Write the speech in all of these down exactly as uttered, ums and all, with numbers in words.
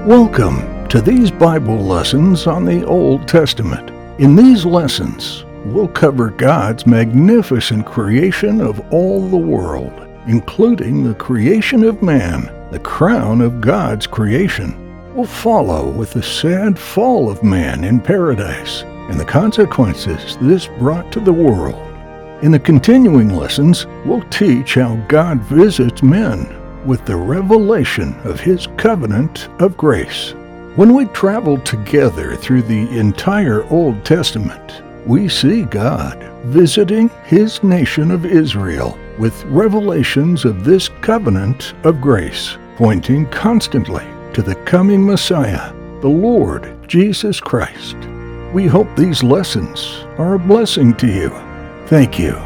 Welcome to these Bible lessons on the Old Testament. In these lessons, we'll cover God's magnificent creation of all the world, including the creation of man, the crown of God's creation. We'll follow with the sad fall of man in paradise and the consequences this brought to the world. In the continuing lessons, we'll teach how God visits men with the revelation of His covenant of grace. When we travel together through the entire Old Testament, we see God visiting His nation of Israel with revelations of this covenant of grace, pointing constantly to the coming Messiah, the Lord Jesus Christ. We hope these lessons are a blessing to you. Thank you.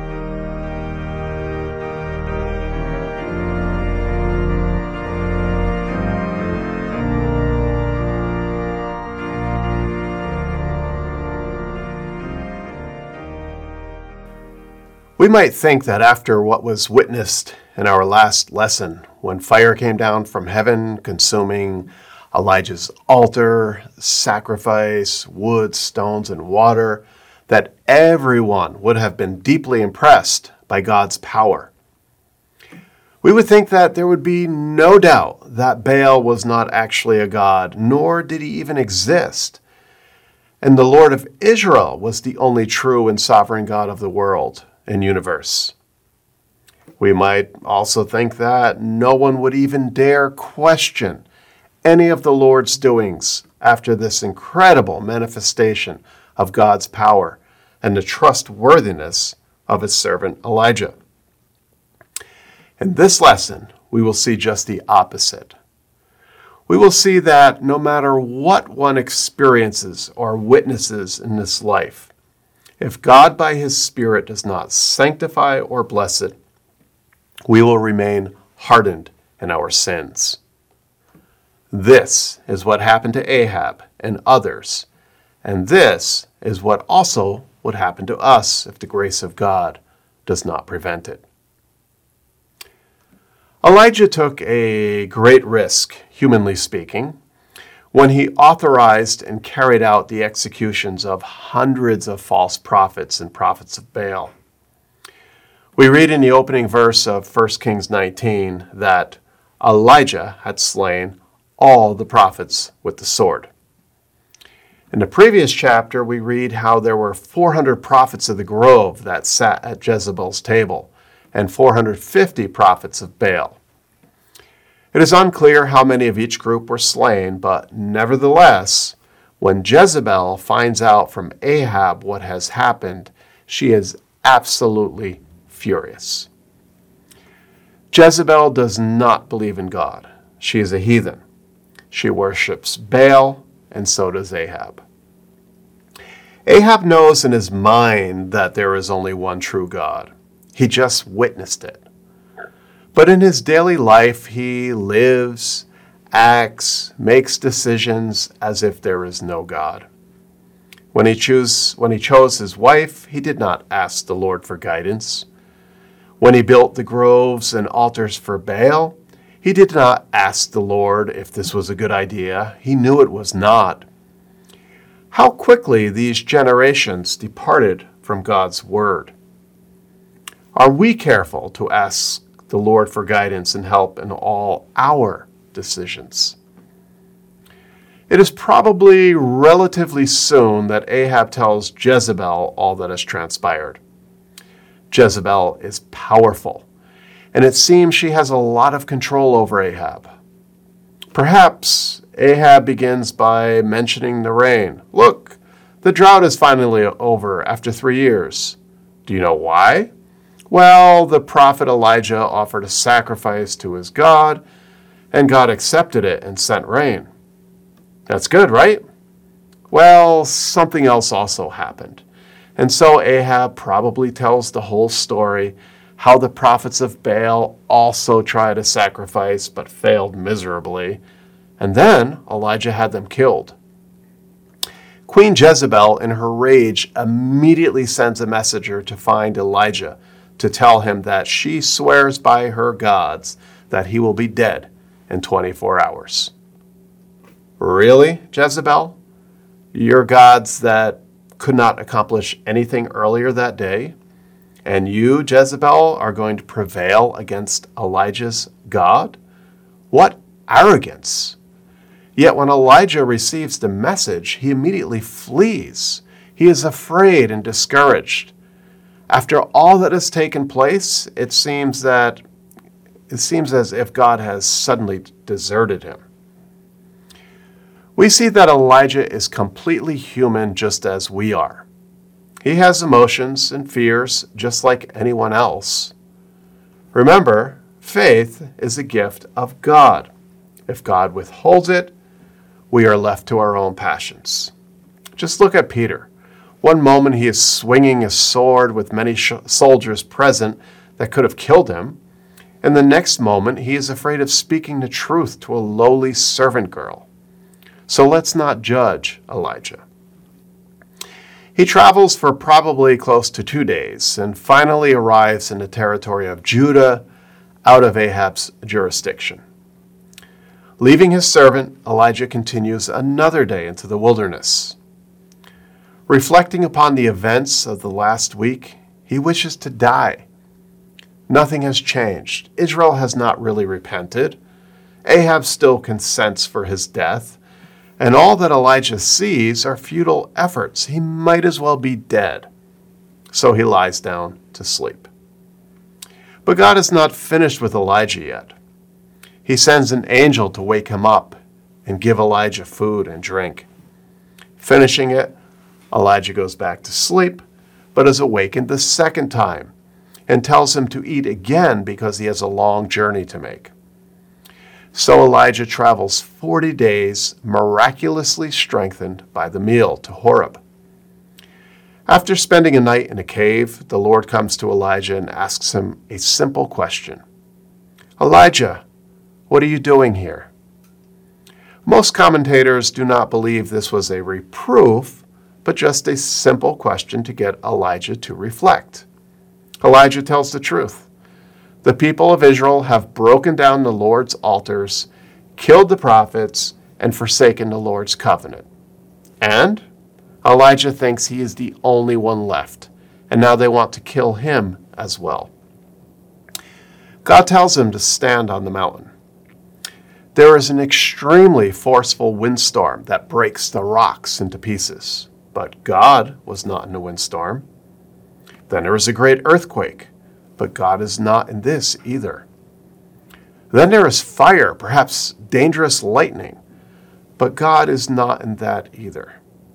We might think that after what was witnessed in our last lesson, when fire came down from heaven, consuming Elijah's altar, sacrifice, wood, stones, and water, that everyone would have been deeply impressed by God's power. We would think that there would be no doubt that Baal was not actually a god, nor did he even exist, and the Lord of Israel was the only true and sovereign God of the world and universe. We might also think that no one would even dare question any of the Lord's doings after this incredible manifestation of God's power and the trustworthiness of His servant Elijah. In this lesson, we will see just the opposite. We will see that no matter what one experiences or witnesses in this life, if God by His Spirit does not sanctify or bless it, we will remain hardened in our sins. This is what happened to Ahab and others, and this is what also would happen to us if the grace of God does not prevent it. Elijah took a great risk, humanly speaking, when he authorized and carried out the executions of hundreds of false prophets and prophets of Baal. We read in the opening verse of First Kings nineteen that Elijah had slain all the prophets with the sword. In the previous chapter, we read how there were four hundred prophets of the grove that sat at Jezebel's table and four hundred fifty prophets of Baal. It is unclear how many of each group were slain, but nevertheless, when Jezebel finds out from Ahab what has happened, she is absolutely furious. Jezebel does not believe in God. She is a heathen. She worships Baal, and so does Ahab. Ahab knows in his mind that there is only one true God. He just witnessed it. But in his daily life, he lives, acts, makes decisions as if there is no God. When he, choose, when he chose his wife, he did not ask the Lord for guidance. When he built the groves and altars for Baal, he did not ask the Lord if this was a good idea. He knew it was not. How quickly these generations departed from God's word. Are we careful to ask the Lord for guidance and help in all our decisions? It is probably relatively soon that Ahab tells Jezebel all that has transpired. Jezebel is powerful, and it seems she has a lot of control over Ahab. Perhaps Ahab begins by mentioning the rain. Look, the drought is finally over after three years. Do you know why? Well, the prophet Elijah offered a sacrifice to his God, and God accepted it and sent rain. That's good, right? Well, something else also happened. And so Ahab probably tells the whole story, how the prophets of Baal also tried a sacrifice but failed miserably, and then Elijah had them killed. Queen Jezebel, in her rage, immediately sends a messenger to find Elijah to tell him that she swears by her gods that he will be dead in twenty-four hours. Really, Jezebel? Your gods that could not accomplish anything earlier that day? And you, Jezebel, are going to prevail against Elijah's God? What arrogance! Yet when Elijah receives the message, he immediately flees. He is afraid and discouraged. After all that has taken place, it seems that it seems as if God has suddenly deserted him. We see that Elijah is completely human just as we are. He has emotions and fears just like anyone else. Remember, faith is a gift of God. If God withholds it, we are left to our own passions. Just look at Peter. One moment he is swinging a sword with many sh- soldiers present that could have killed him, and the next moment he is afraid of speaking the truth to a lowly servant girl. So let's not judge Elijah. He travels for probably close to two days and finally arrives in the territory of Judah, out of Ahab's jurisdiction. Leaving his servant, Elijah continues another day into the wilderness. Reflecting upon the events of the last week, he wishes to die. Nothing has changed. Israel has not really repented. Ahab still consents for his death. And all that Elijah sees are futile efforts. He might as well be dead. So he lies down to sleep. But God is not finished with Elijah yet. He sends an angel to wake him up and give Elijah food and drink. Finishing it, Elijah goes back to sleep, but is awakened the second time and tells him to eat again because he has a long journey to make. So Elijah travels forty days, miraculously strengthened by the meal, to Horeb. After spending a night in a cave, the Lord comes to Elijah and asks him a simple question. Elijah, what are you doing here? Most commentators do not believe this was a reproof, but just a simple question to get Elijah to reflect. Elijah tells the truth. The people of Israel have broken down the Lord's altars, killed the prophets, and forsaken the Lord's covenant. And Elijah thinks he is the only one left, and now they want to kill him as well. God tells him to stand on the mountain. There is an extremely forceful windstorm that breaks the rocks into pieces, but God was not in the windstorm. Then there is a great earthquake, but God is not in this either. Then there is fire, perhaps dangerous lightning, but God is not in that either.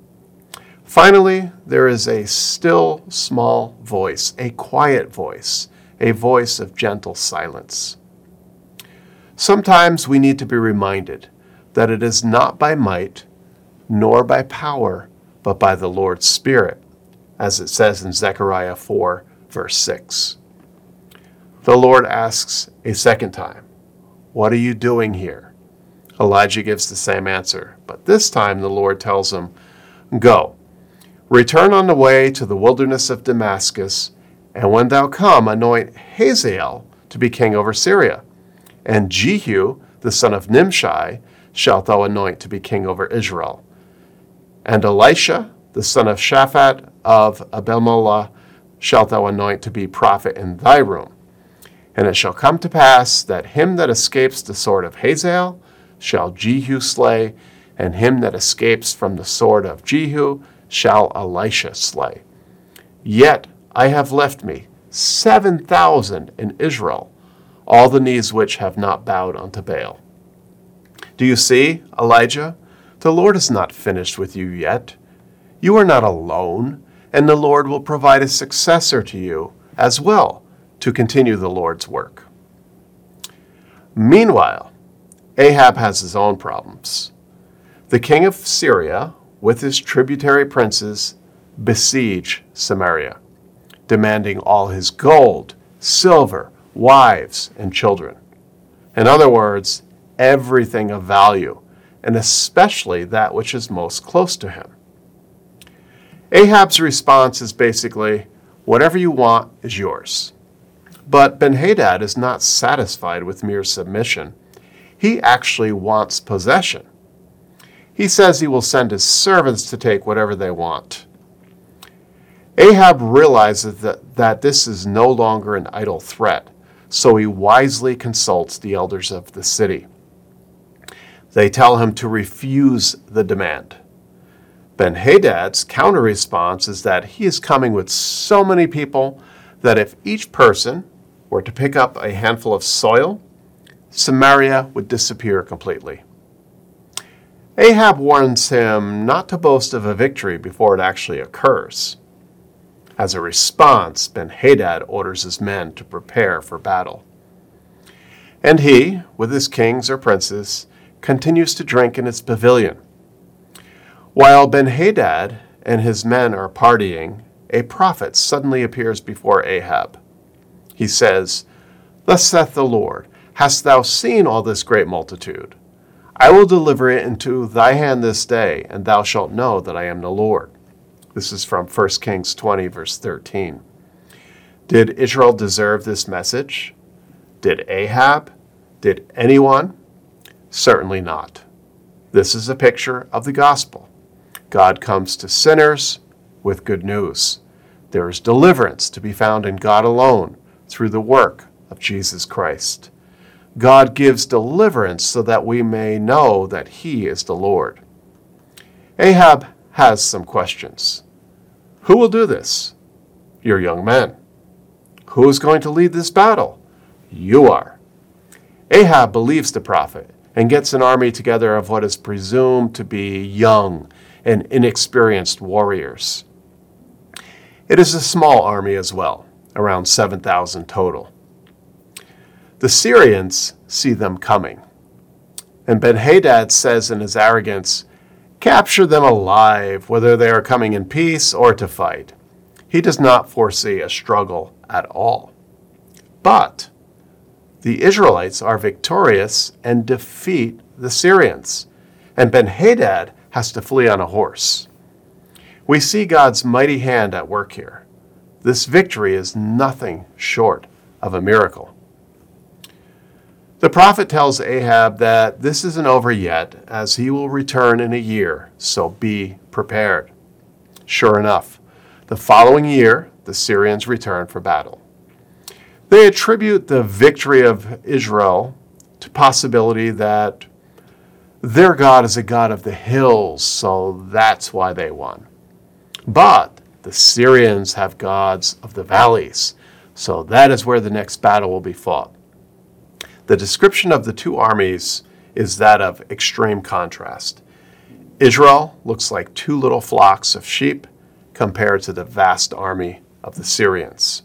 Finally, there is a still small voice, a quiet voice, a voice of gentle silence. Sometimes we need to be reminded that it is not by might, nor by power, but by the Lord's Spirit, as it says in Zechariah four, verse six. The Lord asks a second time, "What are you doing here?" Elijah gives the same answer, but this time the Lord tells him, "Go, return on the way to the wilderness of Damascus, and when thou come, anoint Hazael to be king over Syria, and Jehu, the son of Nimshi, shalt thou anoint to be king over Israel. And Elisha, the son of Shaphat of Abel-meholah, shalt thou anoint to be prophet in thy room. And it shall come to pass that him that escapes the sword of Hazael shall Jehu slay, and him that escapes from the sword of Jehu shall Elisha slay. Yet I have left me seven thousand in Israel, all the knees which have not bowed unto Baal." Do you see, Elijah? The Lord is not finished with you yet. You are not alone, and the Lord will provide a successor to you as well to continue the Lord's work. Meanwhile, Ahab has his own problems. The king of Syria, with his tributary princes, besiege Samaria, demanding all his gold, silver, wives, and children. In other words, everything of value, and especially that which is most close to him. Ahab's response is basically, whatever you want is yours. But Ben-Hadad is not satisfied with mere submission. He actually wants possession. He says he will send his servants to take whatever they want. Ahab realizes that, that this is no longer an idle threat, so he wisely consults the elders of the city. They tell him to refuse the demand. Ben-Hadad's counter-response is that he is coming with so many people that if each person were to pick up a handful of soil, Samaria would disappear completely. Ahab warns him not to boast of a victory before it actually occurs. As a response, Ben-Hadad orders his men to prepare for battle. And he, with his kings or princes, continues to drink in his pavilion. While Ben-Hadad and his men are partying, a prophet suddenly appears before Ahab. He says, "Thus saith the Lord, hast thou seen all this great multitude? I will deliver it into thy hand this day, and thou shalt know that I am the Lord." This is from First Kings twenty, verse thirteen. Did Israel deserve this message? Did Ahab? Did anyone? Certainly not. This is a picture of the gospel. God comes to sinners with good news. There is deliverance to be found in God alone through the work of Jesus Christ. God gives deliverance so that we may know that he is the Lord. Ahab has some questions. Who will do this? Your young men. Who is going to lead this battle? You are. Ahab believes the prophet and gets an army together of what is presumed to be young and inexperienced warriors. It is a small army as well, around seven thousand total. The Syrians see them coming, and Ben-Hadad says in his arrogance, "Capture them alive, whether they are coming in peace or to fight." He does not foresee a struggle at all. But the Israelites are victorious and defeat the Syrians, and Ben-Hadad has to flee on a horse. We see God's mighty hand at work here. This victory is nothing short of a miracle. The prophet tells Ahab that this isn't over yet, as he will return in a year, so be prepared. Sure enough, the following year, the Syrians return for battle. They attribute the victory of Israel to possibility that their God is a God of the hills, so that's why they won. But the Syrians have gods of the valleys, so that is where the next battle will be fought. The description of the two armies is that of extreme contrast. Israel looks like two little flocks of sheep compared to the vast army of the Syrians.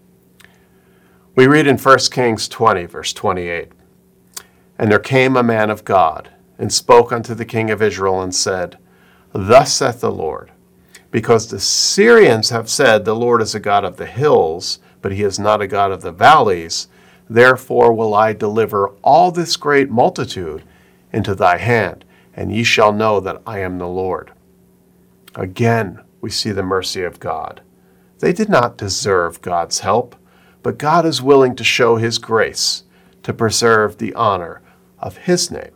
We read in First Kings twenty, verse twenty-eight, "And there came a man of God, and spoke unto the king of Israel, and said, Thus saith the Lord, because the Syrians have said, The Lord is a God of the hills, but he is not a God of the valleys, therefore will I deliver all this great multitude into thy hand, and ye shall know that I am the Lord." Again, we see the mercy of God. They did not deserve God's help, but God is willing to show his grace to preserve the honor of his name.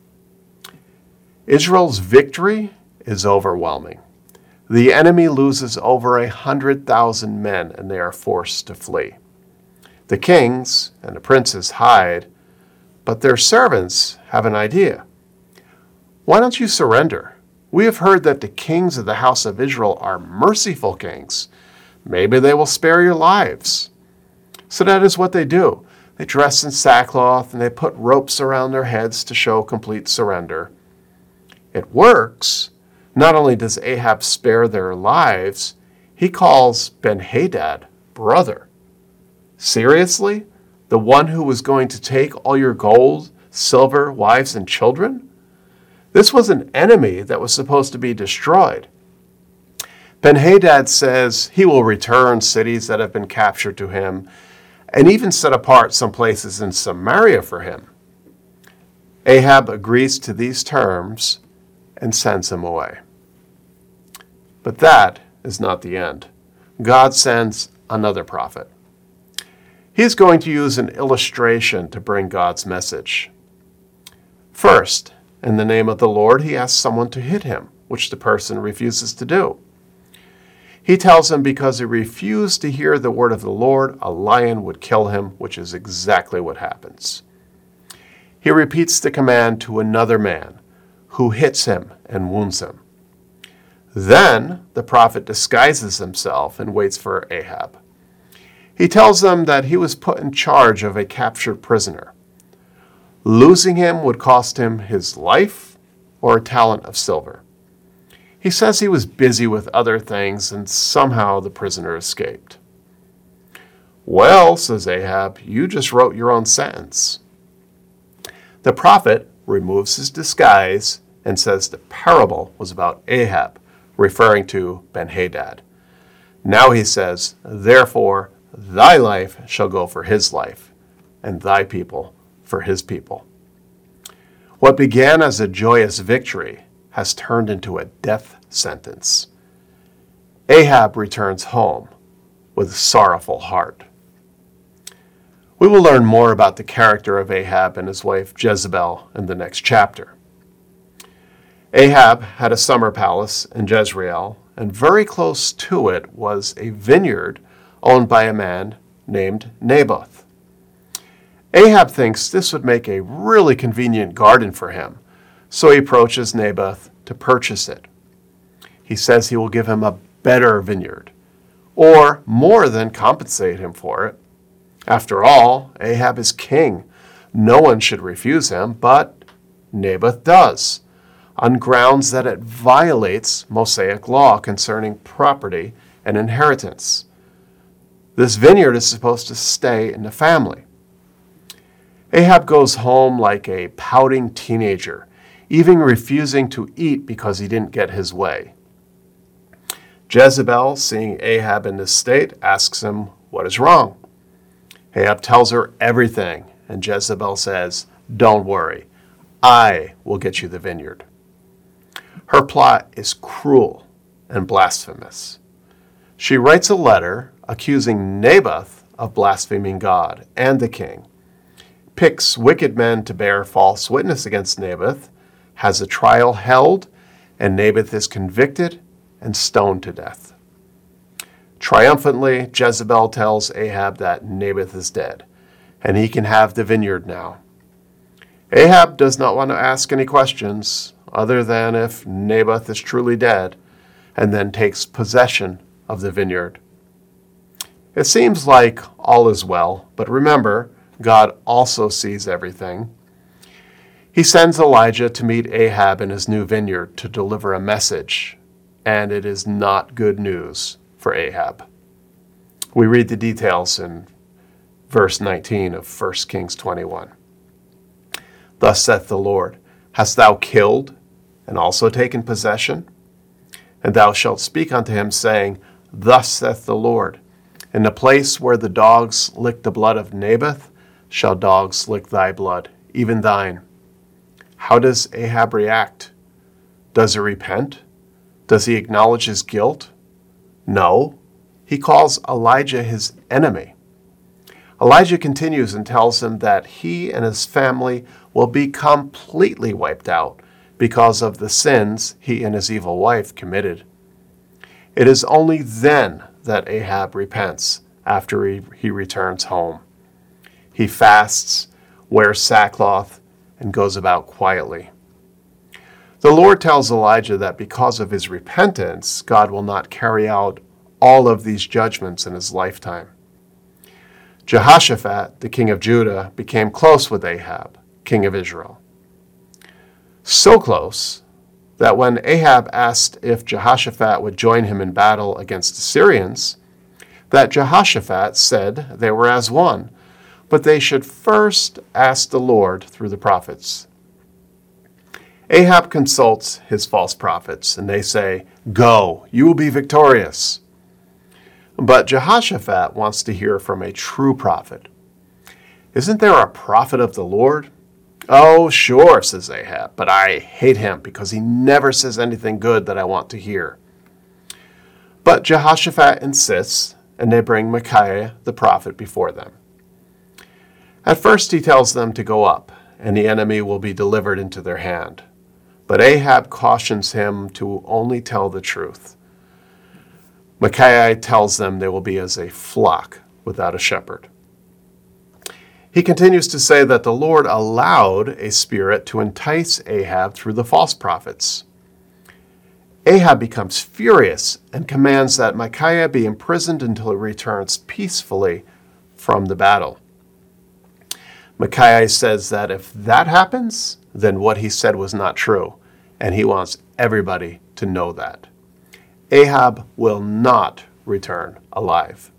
Israel's victory is overwhelming. The enemy loses over a hundred thousand men, and they are forced to flee. The kings and the princes hide, but their servants have an idea. "Why don't you surrender? We have heard that the kings of the house of Israel are merciful kings. Maybe they will spare your lives." So that is what they do. They dress in sackcloth and they put ropes around their heads to show complete surrender. It works. Not only does Ahab spare their lives, he calls Ben-Hadad brother. Seriously? The one who was going to take all your gold, silver, wives, and children? This was an enemy that was supposed to be destroyed. Ben-Hadad says he will return cities that have been captured to him, and even set apart some places in Samaria for him. Ahab agrees to these terms and sends him away. But that is not the end. God sends another prophet. He is going to use an illustration to bring God's message. First, in the name of the Lord, he asks someone to hit him, which the person refuses to do. He tells him because he refused to hear the word of the Lord, a lion would kill him, which is exactly what happens. He repeats the command to another man, who hits him and wounds him. Then the prophet disguises himself and waits for Ahab. He tells them that he was put in charge of a captured prisoner. Losing him would cost him his life or a talent of silver. He says he was busy with other things and somehow the prisoner escaped. Well, says Ahab, you just wrote your own sentence. The prophet removes his disguise and says the parable was about Ahab, referring to Ben-Hadad. Now he says, therefore, thy life shall go for his life, and thy people for his people. What began as a joyous victory has turned into a death sentence. Ahab returns home with a sorrowful heart. We will learn more about the character of Ahab and his wife Jezebel in the next chapter. Ahab had a summer palace in Jezreel, and very close to it was a vineyard owned by a man named Naboth. Ahab thinks this would make a really convenient garden for him, so he approaches Naboth to purchase it. He says he will give him a better vineyard, or more than compensate him for it. After all, Ahab is king. No one should refuse him, but Naboth does, on grounds that it violates Mosaic law concerning property and inheritance. This vineyard is supposed to stay in the family. Ahab goes home like a pouting teenager, even refusing to eat because he didn't get his way. Jezebel, seeing Ahab in this state, asks him what is wrong. Ahab tells her everything, and Jezebel says, don't worry, I will get you the vineyard. Her plot is cruel and blasphemous. She writes a letter accusing Naboth of blaspheming God and the king, picks wicked men to bear false witness against Naboth, has a trial held, and Naboth is convicted and stoned to death. Triumphantly, Jezebel tells Ahab that Naboth is dead, and he can have the vineyard now. Ahab does not want to ask any questions other than if Naboth is truly dead, and then takes possession of the vineyard. It seems like all is well, but remember, God also sees everything. He sends Elijah to meet Ahab in his new vineyard to deliver a message, and it is not good news for Ahab. We read the details in verse nineteen of First Kings twenty-one. Thus saith the Lord, hast thou killed and also taken possession? And thou shalt speak unto him, saying, Thus saith the Lord, in the place where the dogs licked the blood of Naboth, shall dogs lick thy blood, even thine. How does Ahab react? Does he repent? Does he acknowledge his guilt? No. He calls Elijah his enemy. Elijah continues and tells him that he and his family will be completely wiped out because of the sins he and his evil wife committed. It is only then that Ahab repents after he, he returns home. He fasts, wears sackcloth, and goes about quietly. The Lord tells Elijah that because of his repentance, God will not carry out all of these judgments in his lifetime. Jehoshaphat, the king of Judah, became close with Ahab, king of Israel. So close that when Ahab asked if Jehoshaphat would join him in battle against the Syrians, that Jehoshaphat said they were as one, but they should first ask the Lord through the prophets. Ahab consults his false prophets, and they say, Go, you will be victorious. But Jehoshaphat wants to hear from a true prophet. Isn't there a prophet of the Lord? Oh, sure, says Ahab, but I hate him because he never says anything good that I want to hear. But Jehoshaphat insists, and they bring Micaiah the prophet before them. At first he tells them to go up, and the enemy will be delivered into their hand. But Ahab cautions him to only tell the truth. Micaiah tells them they will be as a flock without a shepherd. He continues to say that the Lord allowed a spirit to entice Ahab through the false prophets. Ahab becomes furious and commands that Micaiah be imprisoned until he returns peacefully from the battle. Micaiah says that if that happens, then what he said was not true, and he wants everybody to know that. Ahab will not return alive.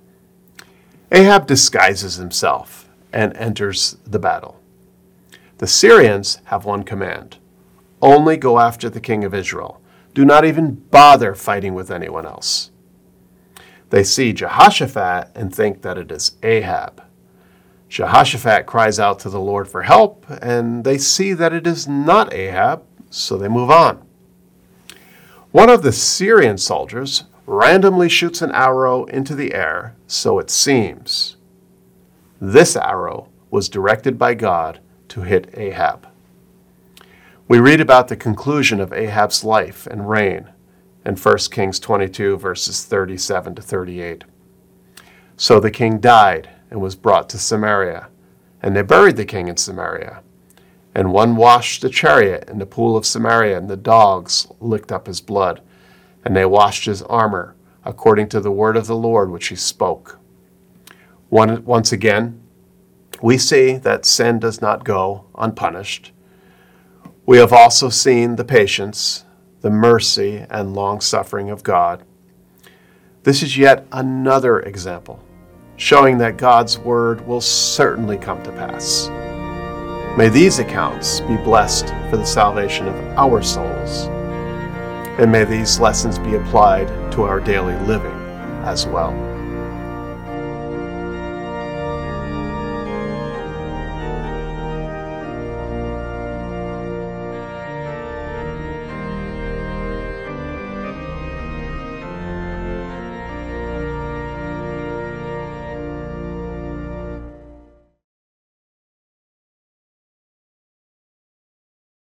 Ahab disguises himself and enters the battle. The Syrians have one command: only go after the king of Israel. Do not even bother fighting with anyone else. They see Jehoshaphat and think that it is Ahab. Jehoshaphat cries out to the Lord for help, and they see that it is not Ahab, so they move on. One of the Syrian soldiers randomly shoots an arrow into the air, so it seems. This arrow was directed by God to hit Ahab. We read about the conclusion of Ahab's life and reign in First Kings twenty-two, verses thirty-seven to thirty-eight. So the king died and was brought to Samaria, and they buried the king in Samaria. And one washed the chariot in the pool of Samaria, and the dogs licked up his blood. And they washed his armor, according to the word of the Lord which he spoke. One, once again, we see that sin does not go unpunished. We have also seen the patience, the mercy, and long-suffering of God. This is yet another example, showing that God's word will certainly come to pass. May these accounts be blessed for the salvation of our souls, and may these lessons be applied to our daily living as well.